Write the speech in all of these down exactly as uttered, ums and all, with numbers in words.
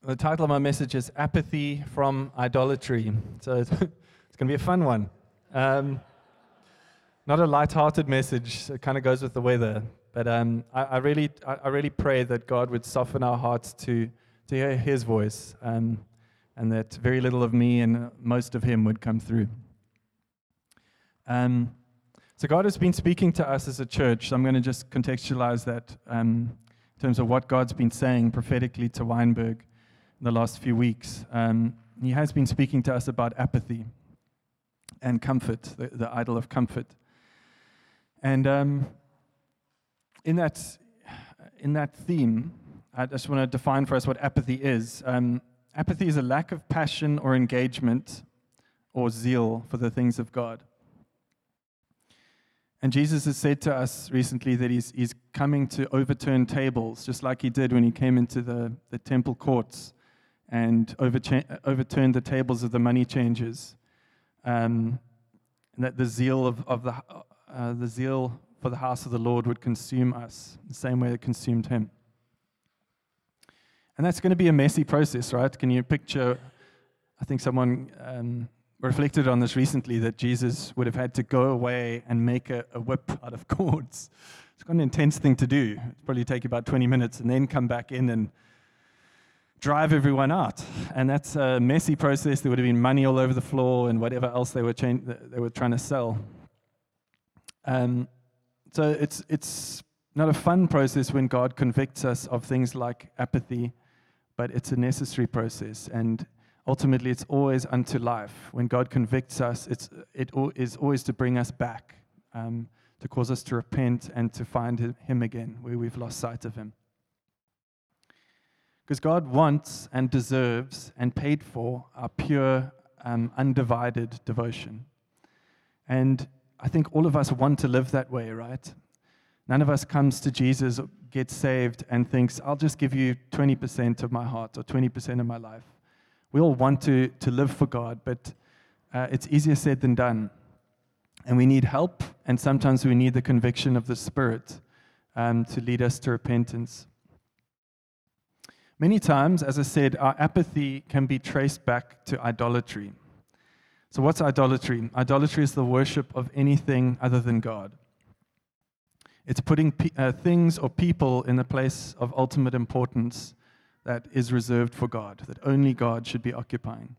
The title of my message is Apathy from Idolatry. So it's, it's going to be a fun one. Um, not a light-hearted message. It kind of goes with the weather. But um, I, I really I, I really pray that God would soften our hearts to, to hear His voice, um, and that very little of me and most of Him would come through. Um, so God has been speaking to us as a church. So I'm going to just contextualize that um, in terms of what God's been saying prophetically to Weinberg the last few weeks. Um, he has been speaking to us about apathy and comfort, the, the idol of comfort. And um, in that in that theme, I just want to define for us what apathy is. Um, apathy is a lack of passion or engagement or zeal for the things of God. And Jesus has said to us recently that he's, he's coming to overturn tables, just like he did when he came into the, the temple courts and overcha- overturned the tables of the money changers, um, and that the zeal of, of the uh, the zeal for the house of the Lord would consume us the same way it consumed him. And that's going to be a messy process, right? Can you picture? I think someone um, reflected on this recently, that Jesus would have had to go away and make a, a whip out of cords. It's quite an intense thing to do. It'd probably take you about twenty minutes, and then come back in and drive everyone out. And that's a messy process. There would have been money all over the floor and whatever else they were cha- they were trying to sell. Um, so it's it's not a fun process when God convicts us of things like apathy, but it's a necessary process. And ultimately, it's always unto life. When God convicts us, it's it is always to bring us back, um, to cause us to repent and to find Him again where we've lost sight of Him. Because God wants and deserves and paid for our pure, um, undivided devotion. And I think all of us want to live that way, right? None of us comes to Jesus, gets saved, and thinks, I'll just give you twenty percent of my heart or twenty percent of my life. We all want to, to live for God, but uh, it's easier said than done. And we need help, and sometimes we need the conviction of the Spirit um, to lead us to repentance. Many times, as I said, our apathy can be traced back to idolatry. So what's idolatry? Idolatry is the worship of anything other than God. It's putting pe- uh, things or people in the place of ultimate importance that is reserved for God, that only God should be occupying.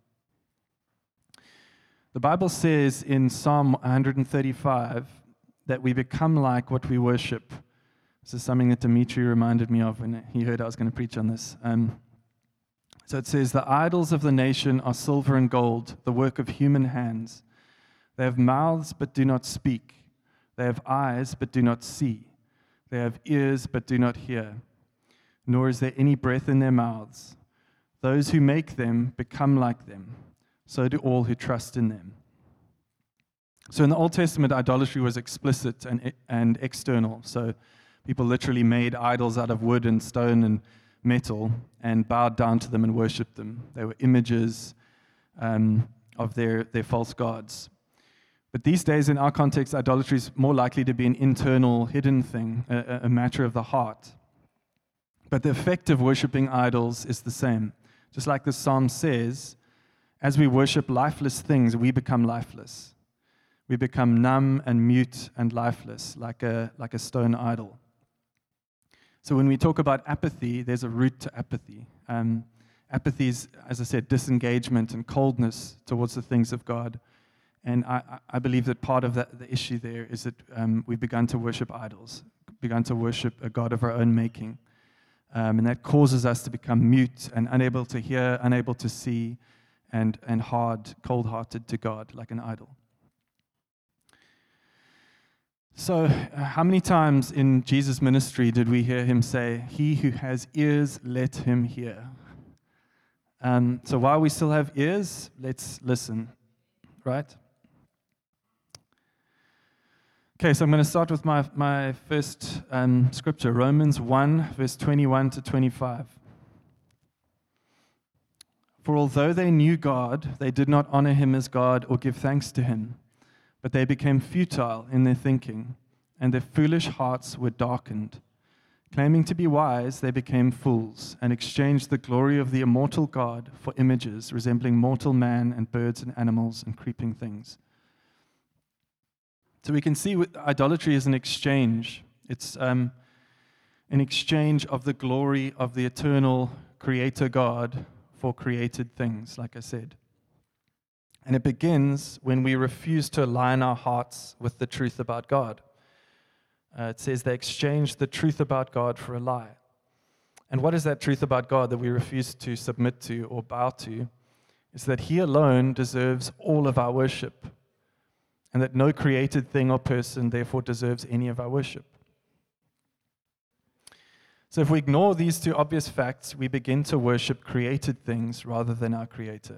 The Bible says in Psalm one thirty-five that we become like what we worship. This is something that Dimitri reminded me of when he heard I was going to preach on this. Um, so it says, the idols of the nation are silver and gold, the work of human hands. They have mouths but do not speak. They have eyes but do not see. They have ears but do not hear. Nor is there any breath in their mouths. Those who make them become like them. So do all who trust in them. So in the Old Testament, idolatry was explicit and, and external. So people literally made idols out of wood and stone and metal and bowed down to them and worshipped them. They were images um, of their, their false gods. But these days, in our context, idolatry is more likely to be an internal, hidden thing, a, a matter of the heart. But the effect of worshipping idols is the same. Just like the psalm says, as we worship lifeless things, we become lifeless. We become numb and mute and lifeless, like a, like a stone idol. So when we talk about apathy, there's a root to apathy. Um, apathy is, as I said, disengagement and coldness towards the things of God. And I, I believe that part of that, the issue there is that um, we've begun to worship idols, begun to worship a God of our own making. Um, and that causes us to become mute and unable to hear, unable to see, and, and hard, cold-hearted to God, like an idol. So, uh, how many times in Jesus' ministry did we hear him say, he who has ears, let him hear? Um, so while we still have ears, let's listen, right? Okay, so I'm going to start with my, my first um, scripture, Romans one, verse twenty-one to twenty-five. For although they knew God, they did not honor him as God or give thanks to him. But they became futile in their thinking, and their foolish hearts were darkened. Claiming to be wise, they became fools and exchanged the glory of the immortal God for images resembling mortal man and birds and animals and creeping things. So we can see what idolatry is an exchange. It's um, an exchange of the glory of the eternal Creator God for created things, like I said. And it begins when we refuse to align our hearts with the truth about God. Uh, it says they exchanged the truth about God for a lie. And what is that truth about God that we refuse to submit to or bow to? Is that He alone deserves all of our worship, and that no created thing or person therefore deserves any of our worship. So if we ignore these two obvious facts, we begin to worship created things rather than our Creator.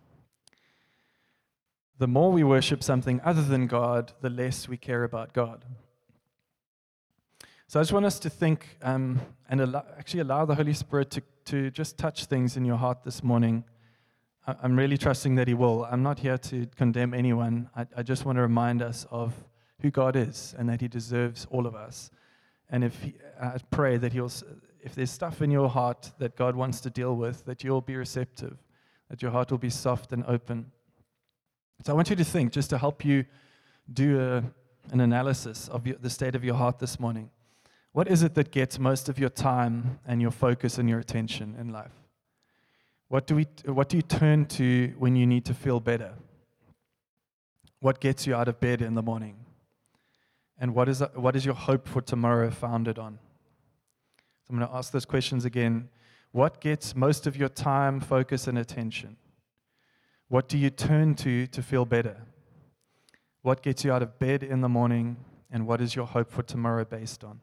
The more we worship something other than God, the less we care about God. So I just want us to think um, and allow, actually allow the Holy Spirit to, to just touch things in your heart this morning. I, I'm really trusting that He will. I'm not here to condemn anyone. I, I just want to remind us of who God is and that He deserves all of us. And if he, I pray that He'll, if there's stuff in your heart that God wants to deal with, that you'll be receptive, that your heart will be soft and open. So I want you to think, just to help you do a, an analysis of your, the state of your heart this morning. What is it that gets most of your time and your focus and your attention in life? What do we? What do you turn to when you need to feel better? What gets you out of bed in the morning? And what is what is your hope for tomorrow founded on? So I'm going to ask those questions again. What gets most of your time, focus, and attention? What do you turn to to feel better? What gets you out of bed in the morning? And what is your hope for tomorrow based on?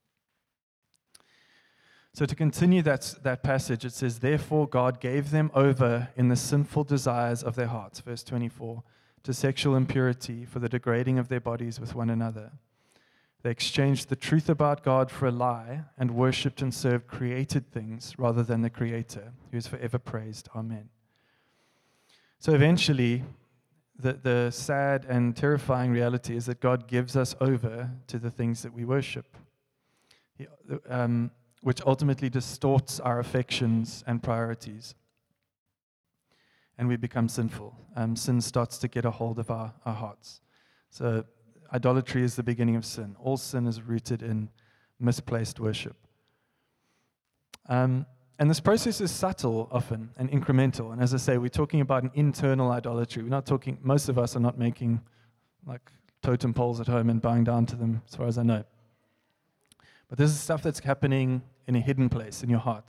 So to continue that, that passage, it says, therefore God gave them over in the sinful desires of their hearts, verse twenty-four, to sexual impurity for the degrading of their bodies with one another. They exchanged the truth about God for a lie and worshipped and served created things rather than the Creator, who is forever praised. Amen. So eventually, the, the sad and terrifying reality is that God gives us over to the things that we worship. He, um, which ultimately distorts our affections and priorities. And we become sinful. Um, sin starts to get a hold of our, our hearts. So idolatry is the beginning of sin. All sin is rooted in misplaced worship. Um, and this process is subtle often and incremental. And as I say, we're talking about an internal idolatry. We're not talking, most of us are not making like totem poles at home and bowing down to them, as far as I know. But this is stuff that's happening in a hidden place in your heart.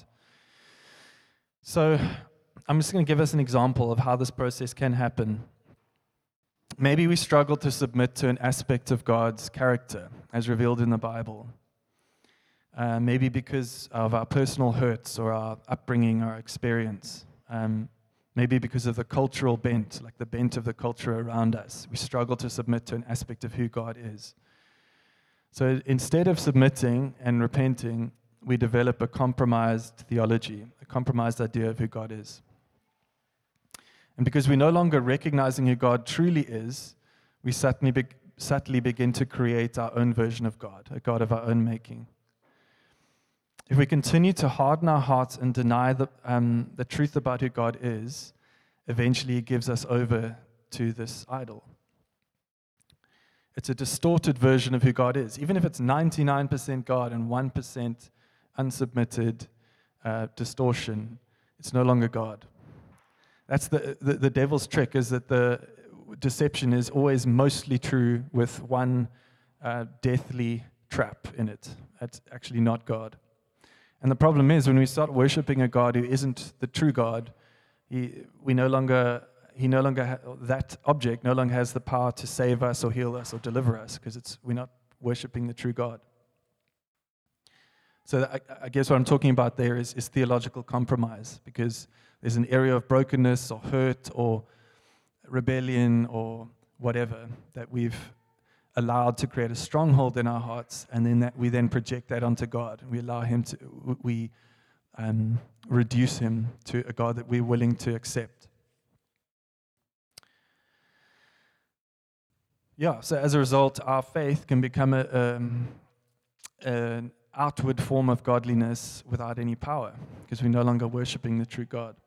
So I'm just going to give us an example of how this process can happen. Maybe we struggle to submit to an aspect of God's character as revealed in the Bible. Uh, maybe because of our personal hurts or our upbringing or experience. Um, maybe because of the cultural bent, like the bent of the culture around us. We struggle to submit to an aspect of who God is. So instead of submitting and repenting, we develop a compromised theology, a compromised idea of who God is. And because we're no longer recognizing who God truly is, we subtly, be- subtly begin to create our own version of God, a God of our own making. If we continue to harden our hearts and deny the, um, the truth about who God is, eventually He gives us over to this idol. It's a distorted version of who God is. Even if it's ninety-nine percent God and one percent unsubmitted uh, distortion, it's no longer God. That's the, the, the devil's trick, is that the deception is always mostly true with one uh, deathly trap in it. It's actually not God. And the problem is, when we start worshiping a God who isn't the true God, he, we no longer... He no longer ha- that object no longer has the power to save us or heal us or deliver us, because it's we're not worshiping the true God. So I, I guess what I'm talking about there is, is theological compromise, because there's an area of brokenness or hurt or rebellion or whatever that we've allowed to create a stronghold in our hearts, and then that we then project that onto God. We allow Him to we um, reduce Him to a God that we're willing to accept. Yeah, so as a result, our faith can become a, um, an outward form of godliness without any power, because we're no longer worshiping the true God.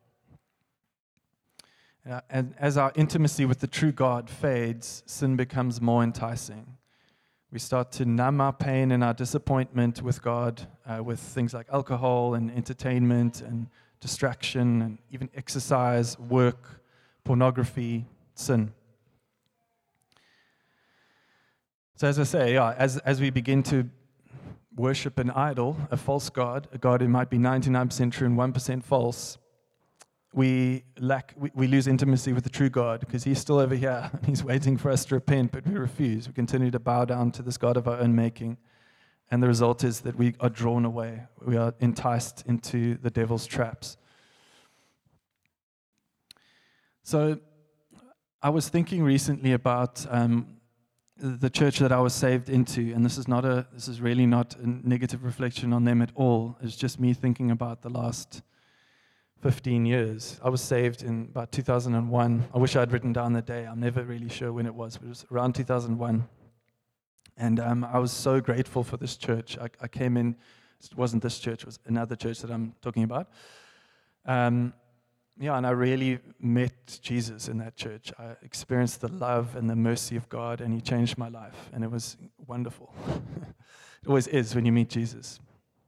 Uh, and as our intimacy with the true God fades, sin becomes more enticing. We start to numb our pain and our disappointment with God uh, with things like alcohol and entertainment and distraction and even exercise, work, pornography, sin. So as I say, yeah, as, as we begin to worship an idol, a false God, a God who might be ninety-nine percent true and one percent false, we lack, we, we lose intimacy with the true God, because he's still over here and he's waiting for us to repent, but we refuse. We continue to bow down to this God of our own making, and the result is that we are drawn away. We are enticed into the devil's traps. So I was thinking recently about um, the church that I was saved into, and this is not a this is really not a negative reflection on them at all. It's just me thinking about the last fifteen years. I was saved in about two thousand one. I wish I'd written down the day. I'm never really sure when it was, but it was around two thousand one. And um, I was so grateful for this church. I, I came in, it wasn't this church, it was another church that I'm talking about. Um, yeah, and I really met Jesus in that church. I experienced the love and the mercy of God, and he changed my life, and it was wonderful. It always is when you meet Jesus.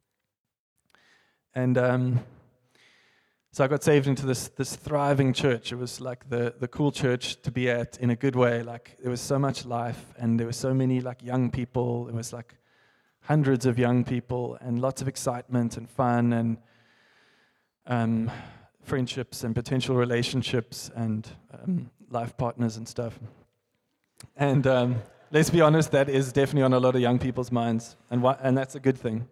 And um, so I got saved into this this thriving church. It was like the, the cool church to be at in a good way. Like, there was so much life, and there were so many like young people. It was like hundreds of young people, and lots of excitement and fun, and um, friendships and potential relationships and um, life partners and stuff. And um, let's be honest, that is definitely on a lot of young people's minds, and wh- and that's a good thing.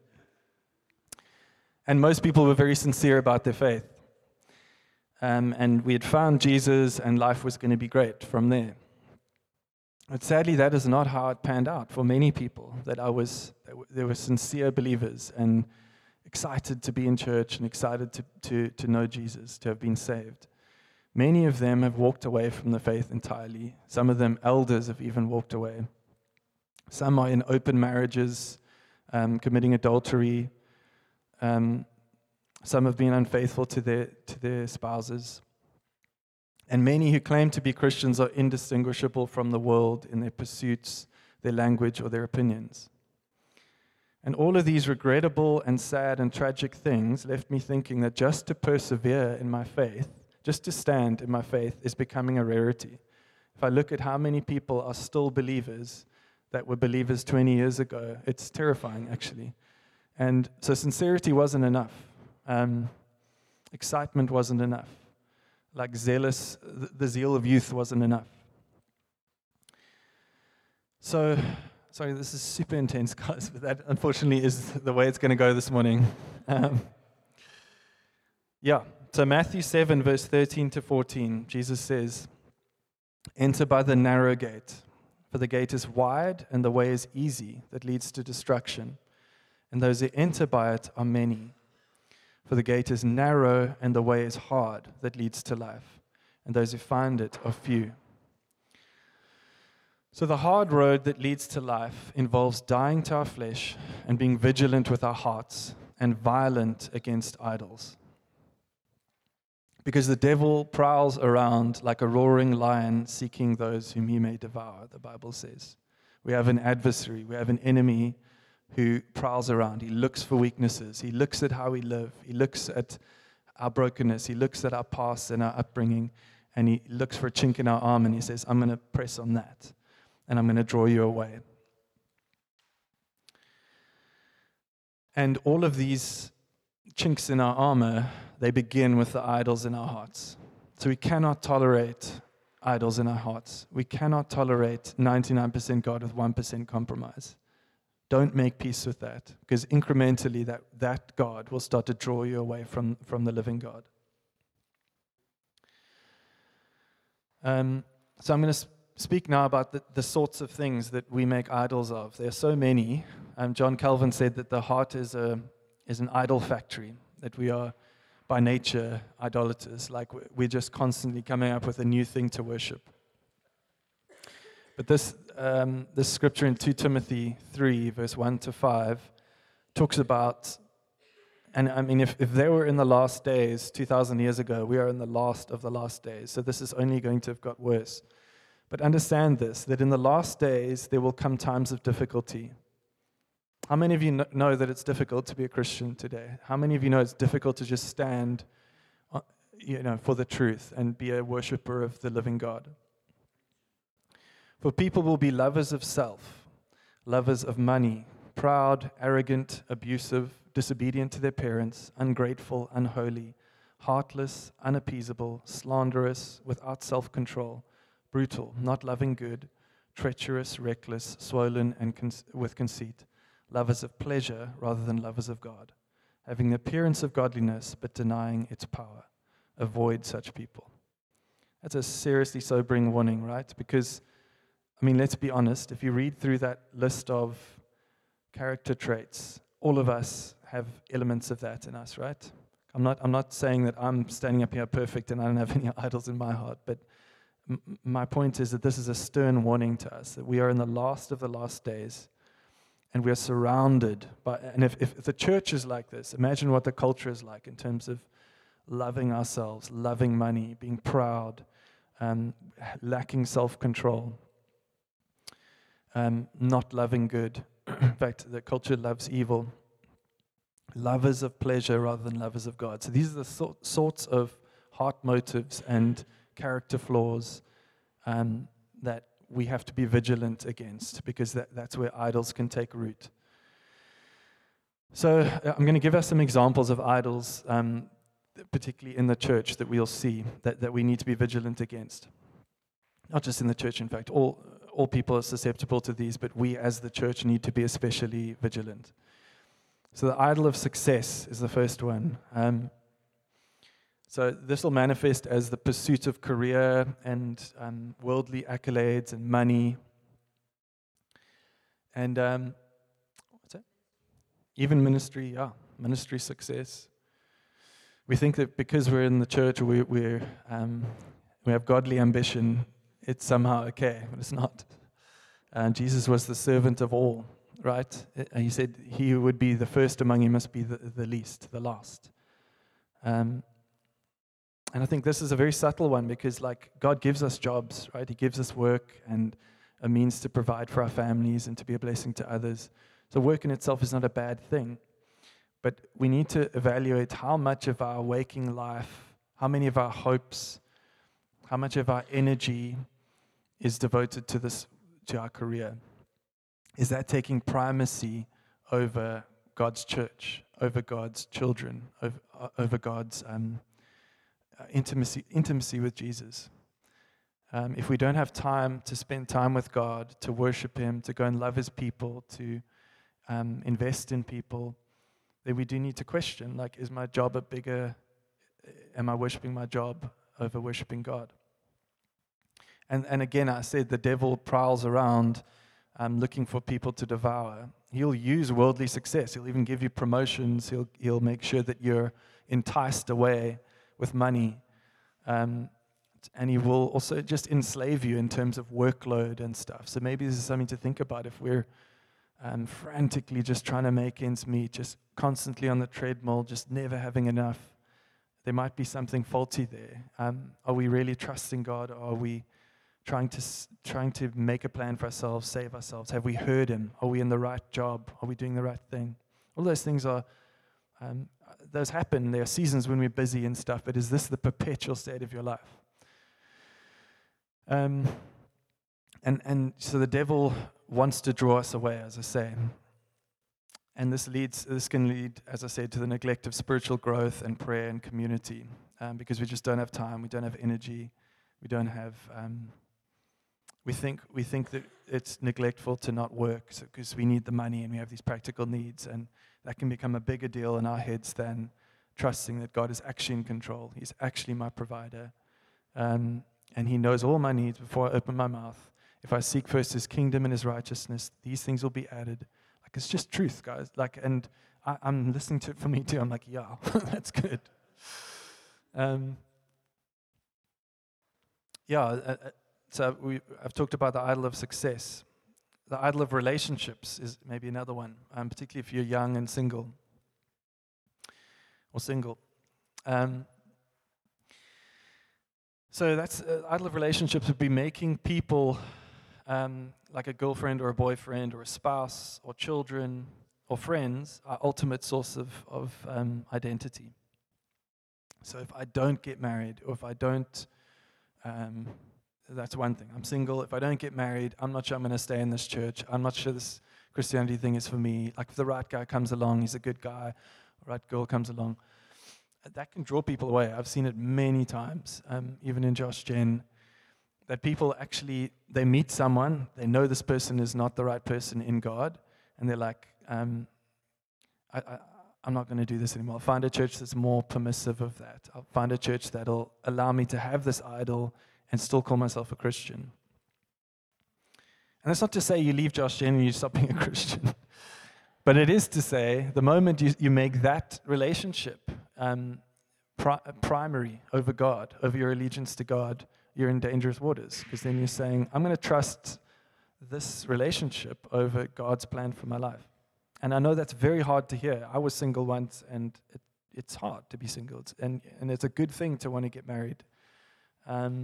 And most people were very sincere about their faith. Um, and we had found Jesus, and life was going to be great from there. But sadly, that is not how it panned out for many people. That I was, there were sincere believers and excited to be in church and excited to, to, to know Jesus, to have been saved. Many of them have walked away from the faith entirely. Some of them, elders, have even walked away. Some are in open marriages, um, committing adultery. Um, some have been unfaithful to their to their spouses. And many who claim to be Christians are indistinguishable from the world in their pursuits, their language, or their opinions. And all of these regrettable and sad and tragic things left me thinking that just to persevere in my faith, just to stand in my faith, is becoming a rarity. If I look at how many people are still believers that were believers twenty years ago, it's terrifying, actually. And so sincerity wasn't enough. Um, excitement wasn't enough. Like zealous, the zeal of youth wasn't enough. So, sorry, this is super intense, guys, but that unfortunately is the way it's going to go this morning. Um, yeah, so Matthew seven, verse thirteen to fourteen, Jesus says, "Enter by the narrow gate, for the gate is wide and the way is easy that leads to destruction, and those who enter by it are many. For the gate is narrow and the way is hard that leads to life, and those who find it are few." So the hard road that leads to life involves dying to our flesh and being vigilant with our hearts and violent against idols. Because the devil prowls around like a roaring lion seeking those whom he may devour, the Bible says. We have an adversary, we have an enemy who prowls around. He looks for weaknesses. He looks at how we live. He looks at our brokenness. He looks at our past and our upbringing, and he looks for a chink in our arm, and he says, "I'm going to press on that, and I'm going to draw you away." And all of these chinks in our armor, they begin with the idols in our hearts. So we cannot tolerate idols in our hearts. We cannot tolerate ninety-nine percent God with one percent compromise. Don't make peace with that, because incrementally that, that God will start to draw you away from, from the living God. Um, so I'm going to sp- speak now about the, the sorts of things that we make idols of. There are so many. Um, John Calvin said that the heart is a is an idol factory, that we are by nature idolaters, like we're just constantly coming up with a new thing to worship. But this um, this scripture in Second Timothy three, verse one to five, talks about, and I mean, if, if they were in the last days two thousand years ago, we are in the last of the last days. So this is only going to have got worse. But understand this, that in the last days, there will come times of difficulty. How many of you kn- know that it's difficult to be a Christian today? How many of you know it's difficult to just stand, uh, you know, for the truth and be a worshiper of the living God? For people will be lovers of self, lovers of money, proud, arrogant, abusive, disobedient to their parents, ungrateful, unholy, heartless, unappeasable, slanderous, without self-control, brutal, not loving good, treacherous, reckless, swollen, and con- with conceit, lovers of pleasure rather than lovers of God, having the appearance of godliness but denying its power. Avoid such people. That's a seriously sobering warning, right? Because, I mean, let's be honest, if you read through that list of character traits, all of us have elements of that in us, right? I'm not, I'm not saying that I'm standing up here perfect and I don't have any idols in my heart, but m- my point is that this is a stern warning to us, that we are in the last of the last days, and we are surrounded by, and if, if the church is like this, imagine what the culture is like in terms of loving ourselves, loving money, being proud, um, lacking self-control, um, not loving good. In fact, the culture loves evil. Lovers of pleasure rather than lovers of God. So these are the so- sorts of heart motives and character flaws um, that we have to be vigilant against, because that, that's where idols can take root. So uh, I'm going to give us some examples of idols, um, particularly in the church, that we'll see that, that we need to be vigilant against. Not just in the church, in fact, all, all people are susceptible to these, but we as the church need to be especially vigilant. So the idol of success is the first one. Um, so this will manifest as the pursuit of career and um, worldly accolades and money. And um, what's that? Even ministry, yeah, ministry success. We think that because we're in the church, we, we're, um, we have godly ambition, it's somehow okay, but it's not. And Jesus was the servant of all, right? And he said he who would be the first among you must be the, the least, the last. Um, and I think this is a very subtle one, because like God gives us jobs, right? He gives us work and a means to provide for our families and to be a blessing to others. So work in itself is not a bad thing. But we need to evaluate how much of our waking life, how many of our hopes, how much of our energy is devoted to this, to our career. Is that taking primacy over God's church, over God's children, over, uh, over God's um, uh, intimacy, intimacy with Jesus? Um, if we don't have time to spend time with God, to worship Him, to go and love His people, to um, invest in people, then we do need to question, like, is my job a bigger, am I worshiping my job over worshiping God? And and again, I said the devil prowls around um, looking for people to devour. He'll use worldly success. He'll even give you promotions. He'll he'll make sure that you're enticed away with money. Um, and he will also just enslave you in terms of workload and stuff. So maybe this is something to think about if we're um, frantically just trying to make ends meet, just constantly on the treadmill, just never having enough. There might be something faulty there. Um, are we really trusting God? Or are we trying to trying to make a plan for ourselves, save ourselves? Have we heard Him? Are we in the right job? Are we doing the right thing? All those things are, um, those happen. There are seasons when we're busy and stuff, but is this the perpetual state of your life? Um, and and so the devil wants to draw us away, as I say. And this leads, this can lead, as I said, to the neglect of spiritual growth and prayer and community, um, because we just don't have time, we don't have energy, we don't have. Um, we think we think that it's neglectful to not work, because so, we need the money and we have these practical needs, and that can become a bigger deal in our heads than trusting that God is actually in control. He's actually my provider, um, and He knows all my needs before I open my mouth. If I seek first His kingdom and His righteousness, these things will be added. Like, it's just truth, guys. Like, and I, I'm listening to it for me too. I'm like, yeah, that's good. Um, yeah. Uh, so we, I've talked about the idol of success. the idol of relationships is maybe another one, um, particularly if you're young and single or single. Um, so that's uh, idol of relationships would be making people um, like a girlfriend or a boyfriend or a spouse or children or friends our ultimate source of, of um, identity. So if I don't get married, or if I don't, um, that's one thing. I'm single. If I don't get married, I'm not sure I'm going to stay in this church. I'm not sure this Christianity thing is for me. Like if the right guy comes along, he's a good guy, the right girl comes along, that can draw people away. I've seen it many times, um, even in Josh Gen, that people actually, they meet someone, they know this person is not the right person in God, and they're like, um, I, I, I'm not going to do this anymore. I'll find a church that's more permissive of that. I'll find a church that'll allow me to have this idol and still call myself a Christian. And that's not to say you leave Josh Gen and you stop being a Christian. But it is to say the moment you, you make that relationship um, pri- primary over God, over your allegiance to God, you're in dangerous waters. Because then you're saying, I'm going to trust this relationship over God's plan for my life. And I know that's very hard to hear. I was single once, and it, it's hard to be single. It's, and, and it's a good thing to want to get married. Um,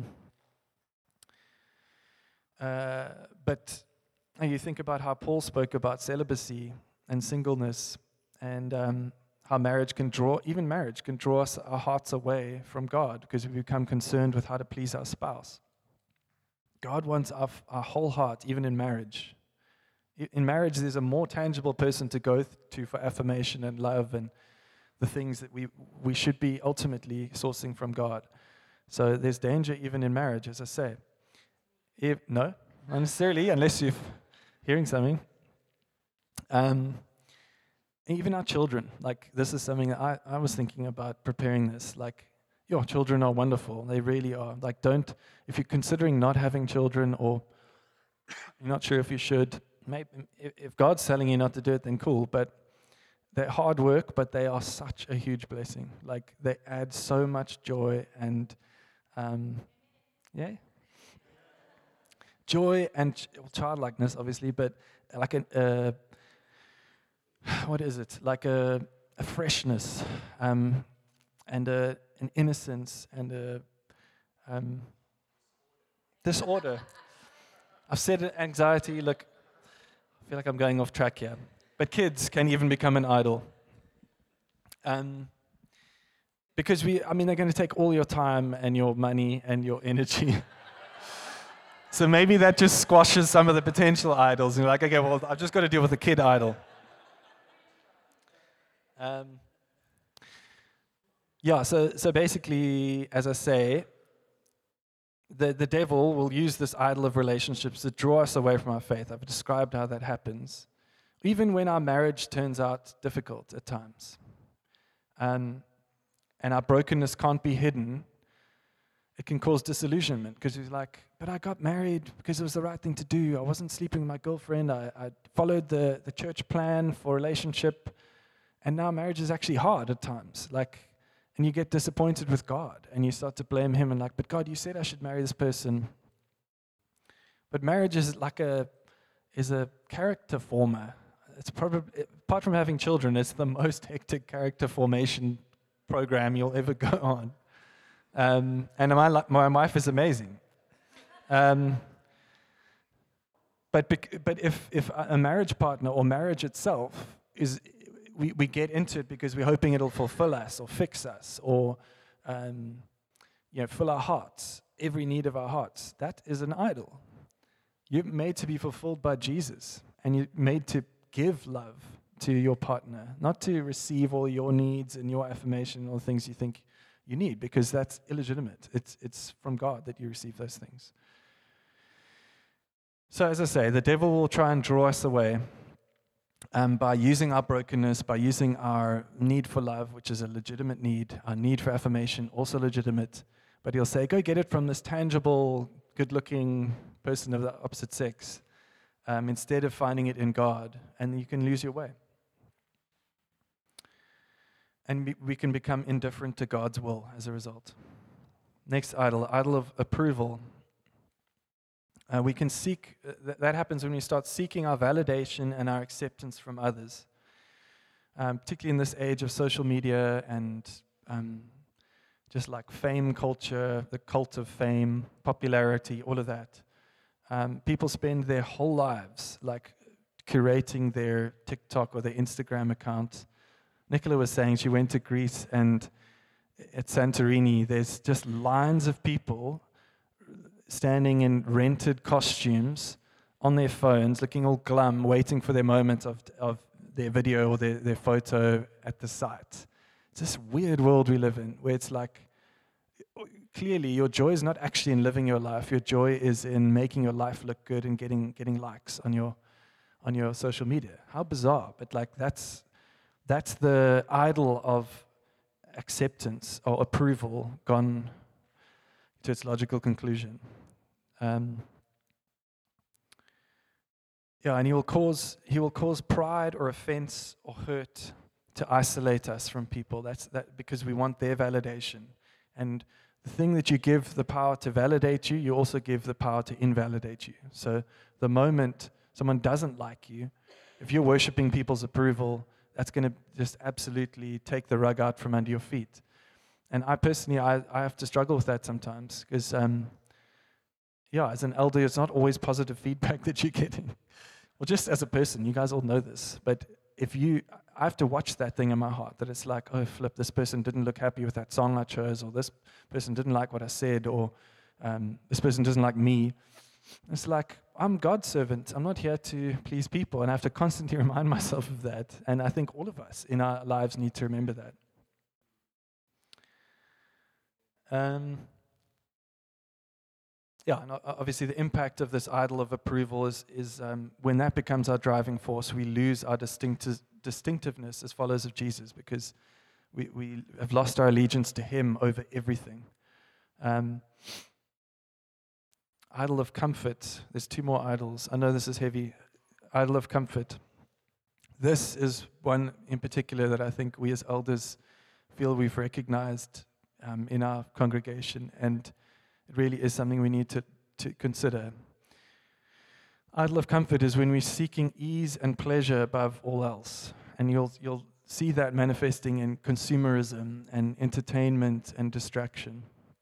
uh, but you think about how Paul spoke about celibacy and singleness, and um, how marriage can draw, even marriage can draw us, our hearts away from God because we become concerned with how to please our spouse. God wants our, our whole heart, even in marriage. In marriage, there's a more tangible person to go to for affirmation and love and the things that we, we should be ultimately sourcing from God. So there's danger even in marriage, as I say. If, no, not necessarily, unless you're hearing something. Um, even our children, like this is something that I, I was thinking about preparing this. Like, your children are wonderful. They really are. Like, don't, if you're considering not having children or you're not sure if you should, maybe if God's telling you not to do it, then cool. But they're hard work, but they are such a huge blessing. Like, they add so much joy and, um, yeah, joy and ch- childlikeness, obviously, but like an, uh, what is it? Like a, a freshness, um, and a, an innocence and a um, disorder. I've said anxiety. Look, I feel like I'm going off track here. But kids can even become an idol. Um, because we, I mean, they're going to take all your time and your money and your energy. So maybe that just squashes some of the potential idols. And you're like, okay, well, I've just got to deal with the kid idol. Um, yeah, so so basically, as I say, the, the devil will use this idol of relationships to draw us away from our faith. I've described how that happens. Even when our marriage turns out difficult at times, um, and our brokenness can't be hidden, it can cause disillusionment because he's like, but I got married because it was the right thing to do. I wasn't sleeping with my girlfriend. I, I followed the, the church plan for relationship. And now marriage is actually hard at times. Like, and you get disappointed with God. And you start to blame him and like, but God, you said I should marry this person. But marriage is like a, is a character former. It's probably, apart from having children, it's the most hectic character formation program you'll ever go on. Um, and my, my wife is amazing. Um, but bec- but if, if a marriage partner or marriage itself is, we, we get into it because we're hoping it'll fulfill us or fix us or um, you know, fill our hearts, every need of our hearts, that is an idol. You're made to be fulfilled by Jesus, and you're made to give love to your partner, not to receive all your needs and your affirmation, all the things you think you need, because that's illegitimate. It's it's from God that you receive those things. So as I say, the devil will try and draw us away um, by using our brokenness, by using our need for love, which is a legitimate need, our need for affirmation, also legitimate. But he'll say, go get it from this tangible, good-looking person of the opposite sex, um, instead of finding it in God, and you can lose your way. And we can become indifferent to God's will as a result. Next idol, idol of approval. Uh, we can seek, uh, th- that happens when we start seeking our validation and our acceptance from others. Um, particularly in this age of social media and um, just like fame culture, the cult of fame, popularity, all of that. Um, people spend their whole lives like curating their TikTok or their Instagram account. Nicola was saying she went to Greece, and at Santorini, there's just lines of people standing in rented costumes on their phones, looking all glum, waiting for their moment of, of their video or their, their photo at the site. It's this weird world we live in, where it's like, clearly your joy is not actually in living your life. Your joy is in making your life look good and getting getting likes on your on your social media. How bizarre, but like that's that's the idol of acceptance or approval gone to its logical conclusion. Um, yeah, and he will cause he will cause pride or offense or hurt to isolate us from people. That's that because we want their validation. And the thing that you give the power to validate you, you also give the power to invalidate you. So the moment someone doesn't like you, if you're worshiping people's approval, that's going to just absolutely take the rug out from under your feet. And I personally, I, I have to struggle with that sometimes because, um, yeah, as an elder, it's not always positive feedback that you're getting. Well, just as a person, you guys all know this, but if you, I have to watch that thing in my heart, that it's like, oh, flip, this person didn't look happy with that song I chose, or this person didn't like what I said, or um, this person doesn't like me. It's like, I'm God's servant. I'm not here to please people, and I have to constantly remind myself of that. And I think all of us in our lives need to remember that. Um, yeah, and obviously the impact of this idol of approval is, is um, when that becomes our driving force, we lose our distincti- distinctiveness as followers of Jesus, because we, we have lost our allegiance to Him over everything. Um, idol of comfort. There's two more idols. I know this is heavy. Idol of comfort. This is one in particular that I think we as elders feel we've recognized um, in our congregation, and it really is something we need to, to consider. Idol of comfort is when we're seeking ease and pleasure above all else. And you'll you'll see that manifesting in consumerism and entertainment and distraction.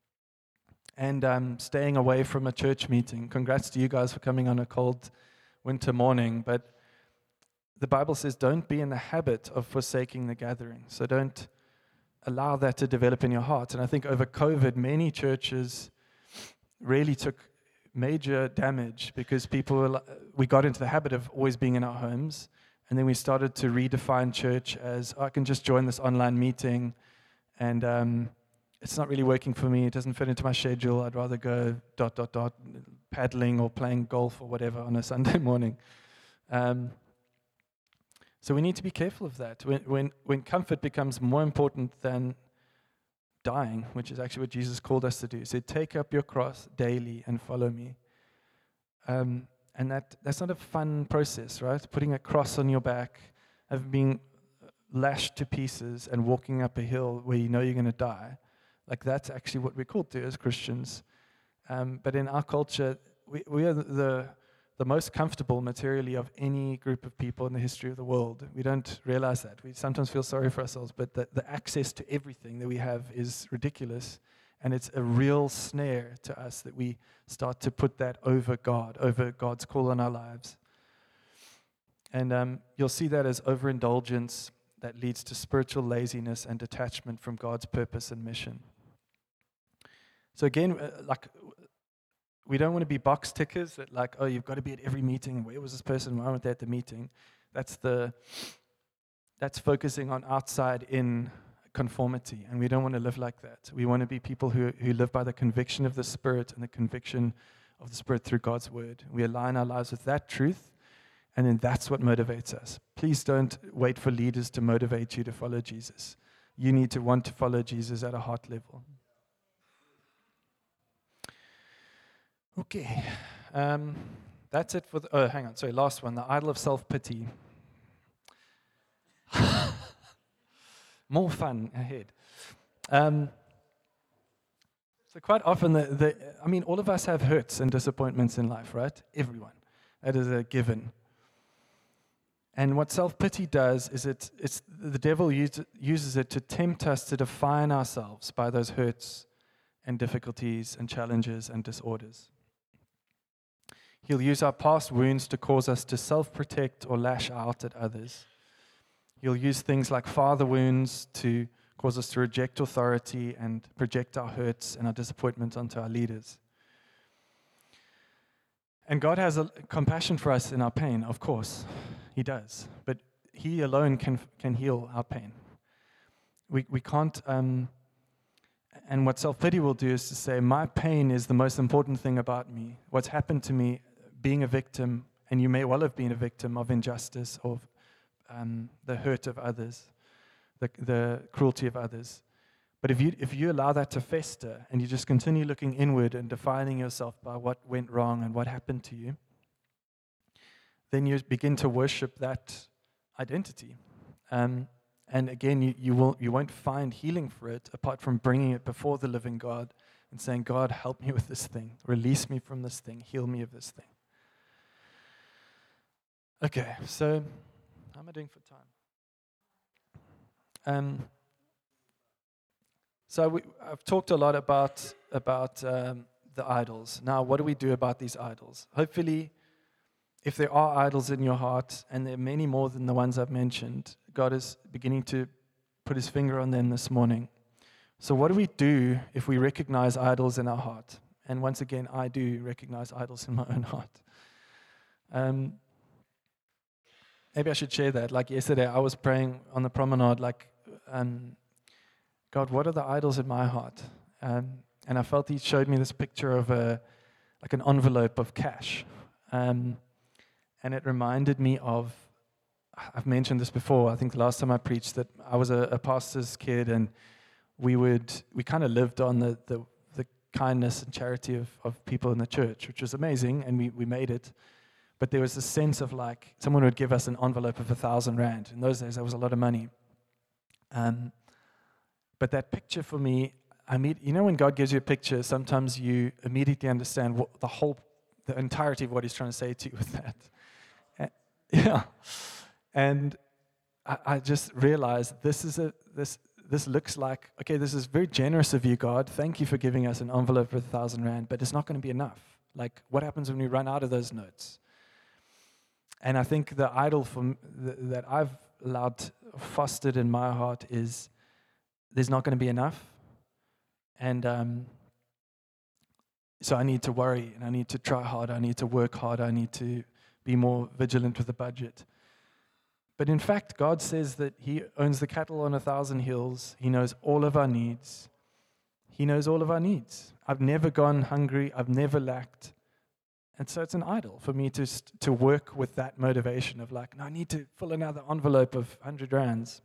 And um, staying away from a church meeting. Congrats to you guys for coming on a cold winter morning. But the Bible says don't be in the habit of forsaking the gathering. So don't allow that to develop in your heart. And I think over COVID, many churches really took major damage because people were, we got into the habit of always being in our homes, and then we started to redefine church as, oh, I can just join this online meeting, and um, it's not really working for me. It doesn't fit into my schedule. I'd rather go dot, dot, dot, paddling or playing golf or whatever on a Sunday morning. Um, so we need to be careful of that. When, when, when comfort becomes more important than dying, which is actually what Jesus called us to do. He said, take up your cross daily and follow me. Um, and that that's not a fun process, right? Putting a cross on your back, of being lashed to pieces and walking up a hill where you know you're going to die. Like that's actually what we're called to as Christians. Um, but in our culture, we, we are the the most comfortable materially of any group of people in the history of the world. We don't realize that. We sometimes feel sorry for ourselves, but the, the access to everything that we have is ridiculous. And it's a real snare to us that we start to put that over God, over God's call on our lives. And um, you'll see that as overindulgence that leads to spiritual laziness and detachment from God's purpose and mission. So again, uh, like, we don't want to be box tickers that like, oh, you've got to be at every meeting. Where was this person? Why weren't they at the meeting? That's the that's focusing on outside in conformity, and we don't want to live like that. We want to be people who, who live by the conviction of the Spirit and the conviction of the Spirit through God's Word. We align our lives with that truth, and then that's what motivates us. Please don't wait for leaders to motivate you to follow Jesus. You need to want to follow Jesus at a heart level. Okay, um, that's it for the, oh, hang on, sorry, last one, the idol of self-pity. More fun ahead. Um, So quite often, the, the, I mean, all of us have hurts and disappointments in life, right? Everyone. That is a given. And what self-pity does is it, it's, the devil use, uses it to tempt us to define ourselves by those hurts and difficulties and challenges and disorders. He'll use our past wounds to cause us to self-protect or lash out at others. He'll use things like father wounds to cause us to reject authority and project our hurts and our disappointment onto our leaders. And God has a compassion for us in our pain, of course. He does. But He alone can can heal our pain. We we can't, um, and what self-pity will do is to say, my pain is the most important thing about me. What's happened to me, being a victim, and you may well have been a victim of injustice or um, the hurt of others, the, the cruelty of others. But if you if you allow that to fester and you just continue looking inward and defining yourself by what went wrong and what happened to you, then you begin to worship that identity. Um, and again, you, you, will, you won't find healing for it apart from bringing it before the living God and saying, God, help me with this thing. Release me from this thing. Heal me of this thing. Okay, so how am I doing for time? Um, so we, I've talked a lot about, about um, the idols. Now, what do we do about these idols? Hopefully, if there are idols in your heart, and there are many more than the ones I've mentioned, God is beginning to put His finger on them this morning. So what do we do if we recognize idols in our heart? And once again, I do recognize idols in my own heart. Um, maybe I should share that. Like yesterday, I was praying on the promenade, like, um, God, what are the idols in my heart? Um, and I felt He showed me this picture of a, like an envelope of cash. Um, And it reminded me of, I've mentioned this before, I think the last time I preached, that I was a, a pastor's kid, and we would, we kind of lived on the, the, the kindness and charity of, of people in the church, which was amazing, and we, we made it. But there was this sense of like, someone would give us an envelope of a thousand rand. In those days, that was a lot of money. Um, but that picture for me, I mean, you know when God gives you a picture, sometimes you immediately understand what the whole, the entirety of what He's trying to say to you with that. Yeah, and I, I just realized this is a this this looks like, okay, this is very generous of you, God. Thank you for giving us an envelope for a thousand rand, but it's not going to be enough. Like, what happens when we run out of those notes? And I think the idol from the, that I've allowed fostered in my heart is there's not going to be enough, and um, so I need to worry, and I need to try hard. I need to work hard. I need to be more vigilant with the budget. But in fact, God says that He owns the cattle on a thousand hills. He knows all of our needs. He knows all of our needs. I've never gone hungry. I've never lacked. And so it's an idol for me to to work with that motivation of like, no, I need to fill another envelope of one hundred rands.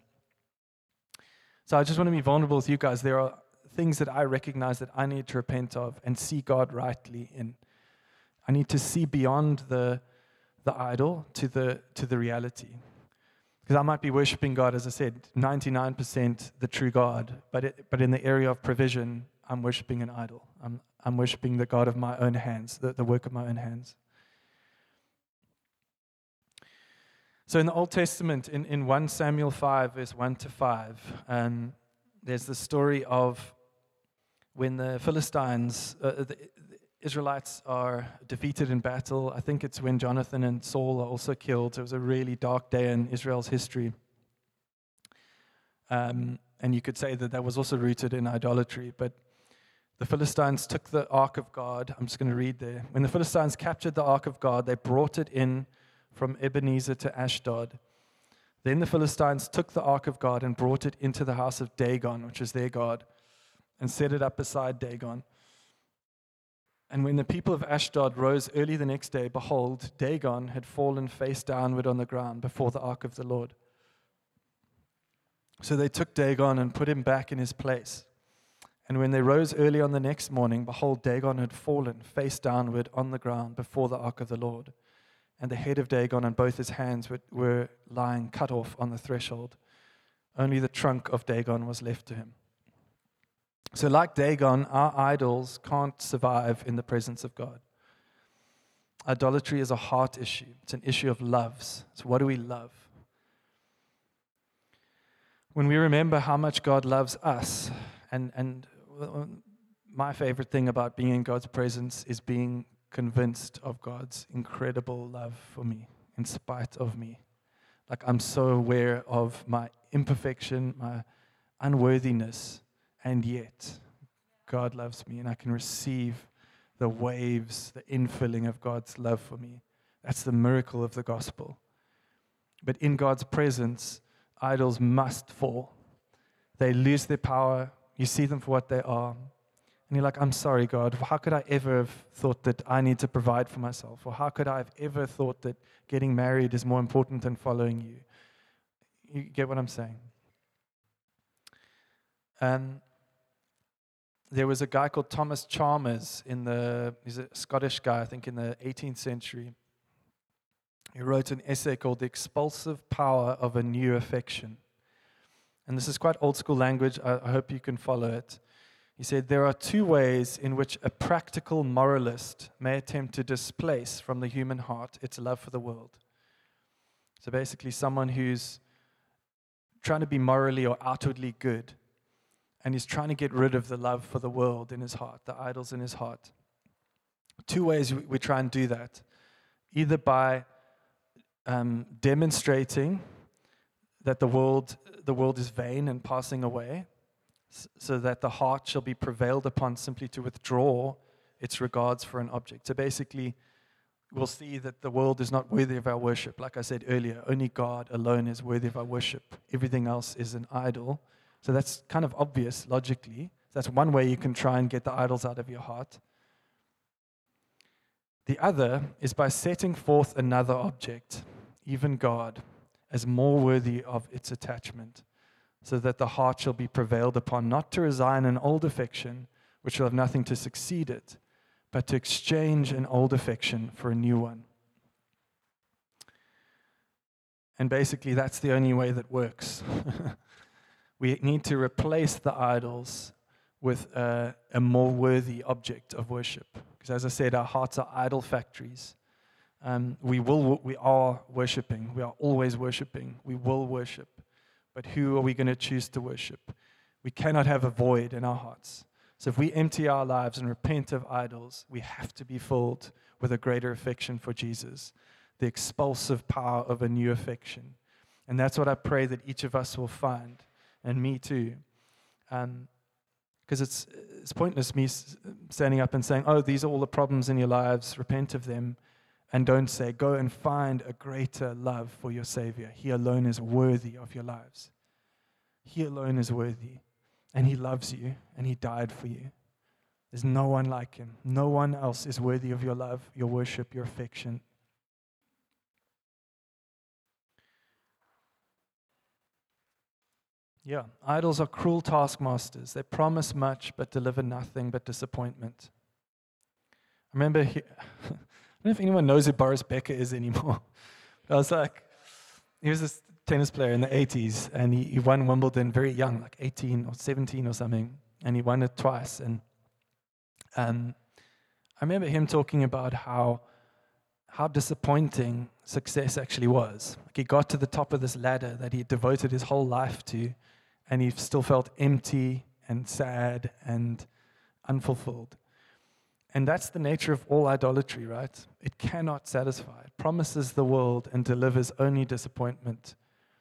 So I just want to be vulnerable with you guys. There are things that I recognize that I need to repent of and see God rightly in. I need to see beyond the the idol to the to the reality. Because I might be worshiping God, as I said, ninety-nine percent the true God, but it, but in the area of provision, I'm worshiping an idol. I'm I'm worshiping the God of my own hands, the, the work of my own hands. So in the Old Testament, in, in First Samuel five, verse one to five, um, there's the story of when the Philistines, uh, the, Israelites are defeated in battle. I think it's when Jonathan and Saul are also killed. It was a really dark day in Israel's history. Um, and you could say that that was also rooted in idolatry. But the Philistines took the ark of God. I'm just going to read there. When the Philistines captured the ark of God, they brought it in from Ebenezer to Ashdod. Then the Philistines took the ark of God and brought it into the house of Dagon, which is their god, and set it up beside Dagon. And when the people of Ashdod rose early the next day, behold, Dagon had fallen face downward on the ground before the ark of the Lord. So they took Dagon and put him back in his place. And when they rose early on the next morning, behold, Dagon had fallen face downward on the ground before the ark of the Lord. And the head of Dagon and both his hands were, were lying cut off on the threshold. Only the trunk of Dagon was left to him. So like Dagon, our idols can't survive in the presence of God. Idolatry is a heart issue. It's an issue of loves. So what do we love? When we remember how much God loves us, and, and my favorite thing about being in God's presence is being convinced of God's incredible love for me, in spite of me. Like, I'm so aware of my imperfection, my unworthiness, and yet God loves me, and I can receive the waves, the infilling of God's love for me. That's the miracle of the gospel. But in God's presence, idols must fall. They lose their power. You see them for what they are. And you're like, I'm sorry, God. How could I ever have thought that I need to provide for myself? Or how could I have ever thought that getting married is more important than following you? You get what I'm saying? Um, there was a guy called Thomas Chalmers in the, he's a Scottish guy, I think in the eighteenth century. He wrote an essay called The Expulsive Power of a New Affection. And this is quite old school language. I, I hope you can follow it. He said, there are two ways in which a practical moralist may attempt to displace from the human heart its love for the world. So basically someone who's trying to be morally or outwardly good, and he's trying to get rid of the love for the world in his heart, the idols in his heart. Two ways we, we try and do that. Either by um, demonstrating that the world, the world is vain and passing away, so that the heart shall be prevailed upon simply to withdraw its regards for an object. So basically, we'll see that the world is not worthy of our worship. Like I said earlier, only God alone is worthy of our worship. Everything else is an idol. So that's kind of obvious logically. That's one way you can try and get the idols out of your heart. The other is by setting forth another object, even God, as more worthy of its attachment, so that the heart shall be prevailed upon, not to resign an old affection, which shall have nothing to succeed it, but to exchange an old affection for a new one. And basically, that's the only way that works. We need to replace the idols with a, a more worthy object of worship. Because as I said, our hearts are idol factories. Um, we will, we are worshiping. We are always worshiping. We will worship. But who are we going to choose to worship? We cannot have a void in our hearts. So if we empty our lives and repent of idols, we have to be filled with a greater affection for Jesus, the expulsive power of a new affection. And that's what I pray that each of us will find, and me too. Um, because it's, it's pointless me standing up and saying, oh, these are all the problems in your lives, repent of them. And don't say, go and find a greater love for your Savior. He alone is worthy of your lives. He alone is worthy. And He loves you, and He died for you. There's no one like Him. No one else is worthy of your love, your worship, your affection. Yeah, idols are cruel taskmasters. They promise much, but deliver nothing but disappointment. I remember... He I don't know if anyone knows who Boris Becker is anymore. I was like, he was this tennis player in the eighties, and he, he won Wimbledon very young, like eighteen or seventeen or something, and he won it twice. And um, I remember him talking about how how disappointing success actually was. Like, he got to the top of this ladder that he devoted his whole life to, and he still felt empty and sad and unfulfilled. And that's the nature of all idolatry, right? It cannot satisfy. It promises the world and delivers only disappointment.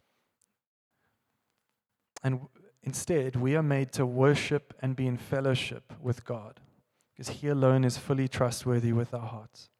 And instead, we are made to worship and be in fellowship with God, because He alone is fully trustworthy with our hearts.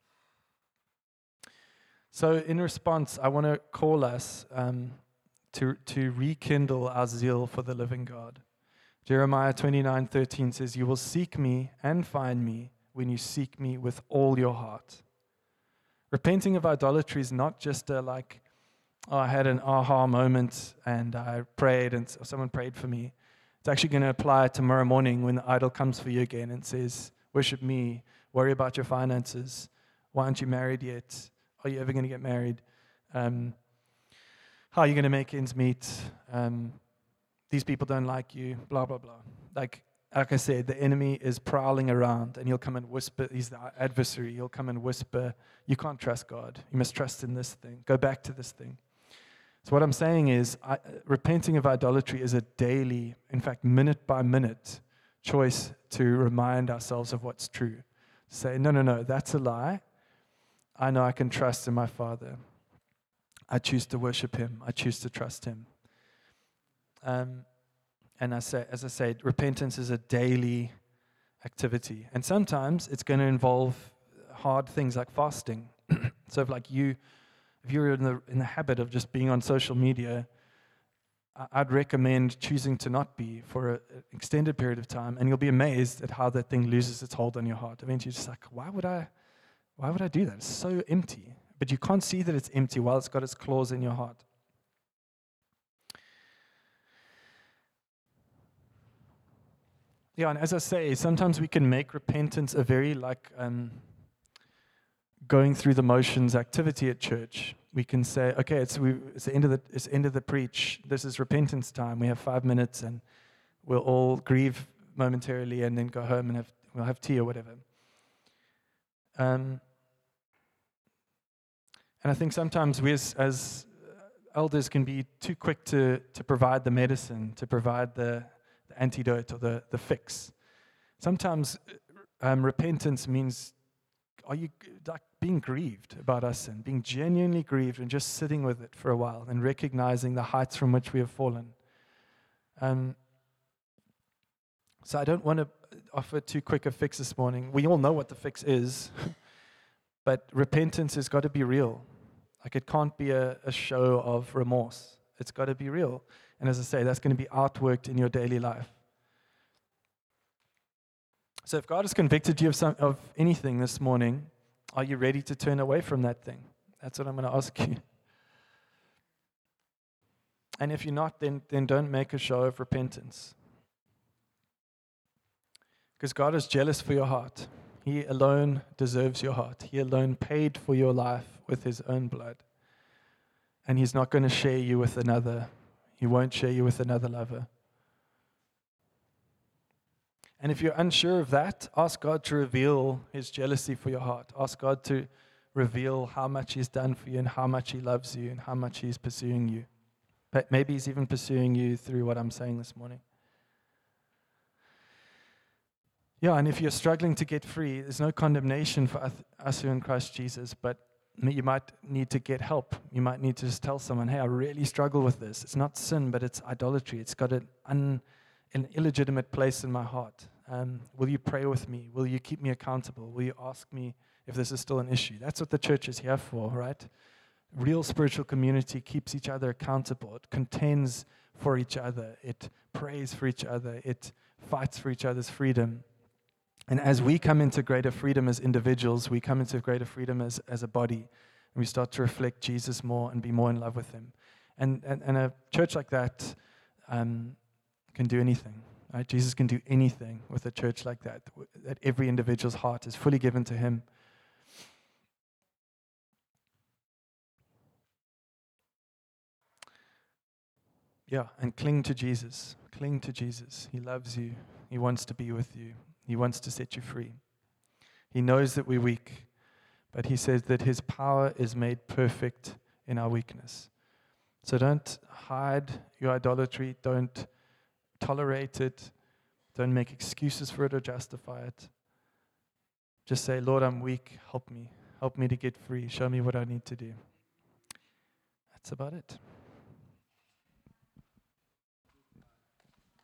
So in response, I want to call us um, to, to rekindle our zeal for the living God. Jeremiah twenty-nine thirteen says, you will seek me and find me when you seek me with all your heart. Repenting of idolatry is not just a like, oh, I had an aha moment and I prayed and someone prayed for me. It's actually going to apply tomorrow morning when the idol comes for you again and says, worship me, worry about your finances. Why aren't you married yet? Are you ever going to get married? Um, how are you going to make ends meet? Um, these people don't like you, blah, blah, blah. Like, like I said, the enemy is prowling around, and he'll come and whisper. He's the adversary. He'll come and whisper, you can't trust God. You must trust in this thing. Go back to this thing. So what I'm saying is, I, repenting of idolatry is a daily, in fact, minute by minute choice to remind ourselves of what's true. Say, no, no, no, that's a lie. I know I can trust in my Father. I choose to worship Him. I choose to trust Him. Um, and I say, as I said, repentance is a daily activity. And sometimes it's going to involve hard things like fasting. So if like you, if you're in the in the habit of just being on social media, I'd recommend choosing to not be for an extended period of time, and you'll be amazed at how that thing loses its hold on your heart. Eventually, you're just like, why would I, why would I do that? It's so empty. But you can't see that it's empty while it's got its claws in your heart. Yeah, and as I say, sometimes we can make repentance a very like um, going through the motions activity at church. We can say, okay, it's, we, it's the end of the it's the end of the preach. This is repentance time. We have five minutes, and we'll all grieve momentarily, and then go home and have we'll have tea or whatever. Um, and I think sometimes we as, as elders can be too quick to to provide the medicine, to provide the, the antidote or the the fix. Sometimes um, repentance means, are you like being grieved about our sin, being genuinely grieved and just sitting with it for a while and recognizing the heights from which we have fallen? Um, so I don't want to offer too quick a fix this morning. We all know what the fix is, but repentance has got to be real. Like it can't be a, a show of remorse. It's got to be real. And as I say, that's going to be outworked in your daily life. So if God has convicted you of some of anything this morning, are you ready to turn away from that thing? That's what I'm going to ask you. And if you're not, then, then don't make a show of repentance. Because God is jealous for your heart. He alone deserves your heart. He alone paid for your life with His own blood. And He's not going to share you with another. He won't share you with another lover. And if you're unsure of that, ask God to reveal His jealousy for your heart. Ask God to reveal how much He's done for you and how much He loves you and how much He's pursuing you. But maybe He's even pursuing you through what I'm saying this morning. Yeah, and if you're struggling to get free, there's no condemnation for us who are in Christ Jesus, but you might need to get help. You might need to just tell someone, hey, I really struggle with this. It's not sin, but it's idolatry. It's got an un an illegitimate place in my heart. Um, will you pray with me? Will you keep me accountable? Will you ask me if this is still an issue? That's what the church is here for, right? Real spiritual community keeps each other accountable. It contends for each other. It prays for each other. It fights for each other's freedom. And as we come into greater freedom as individuals, we come into greater freedom as, as a body. And we start to reflect Jesus more and be more in love with Him. And, and, and a church like that, um, can do anything, right? Jesus can do anything with a church like that, that every individual's heart is fully given to Him. Yeah, and cling to Jesus. Cling to Jesus. He loves you. He wants to be with you. He wants to set you free. He knows that we're weak, but He says that His power is made perfect in our weakness. So don't hide your idolatry. Don't tolerate it. Don't make excuses for it or justify it. Just say, Lord, I'm weak. Help me. Help me to get free. Show me what I need to do. That's about it.